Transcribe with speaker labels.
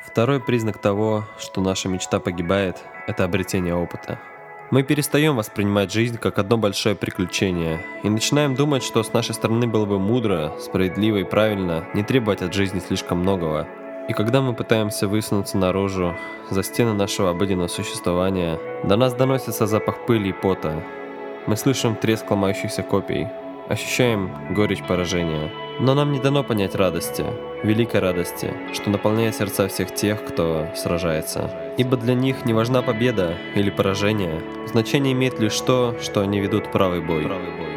Speaker 1: Второй признак того, что наша мечта погибает, это обретение опыта. Мы перестаем воспринимать жизнь как одно большое приключение и начинаем думать, что с нашей стороны было бы мудро, справедливо и правильно не требовать от жизни слишком многого. И когда мы пытаемся высунуться наружу, за стены нашего обыденного существования, до нас доносится запах пыли и пота. Мы слышим треск ломающихся копий, ощущаем горечь поражения. Но нам не дано понять радости, великой радости, что наполняет сердца всех тех, кто сражается. Ибо для них не важна победа или поражение, значение имеет лишь то, что они ведут правый бой.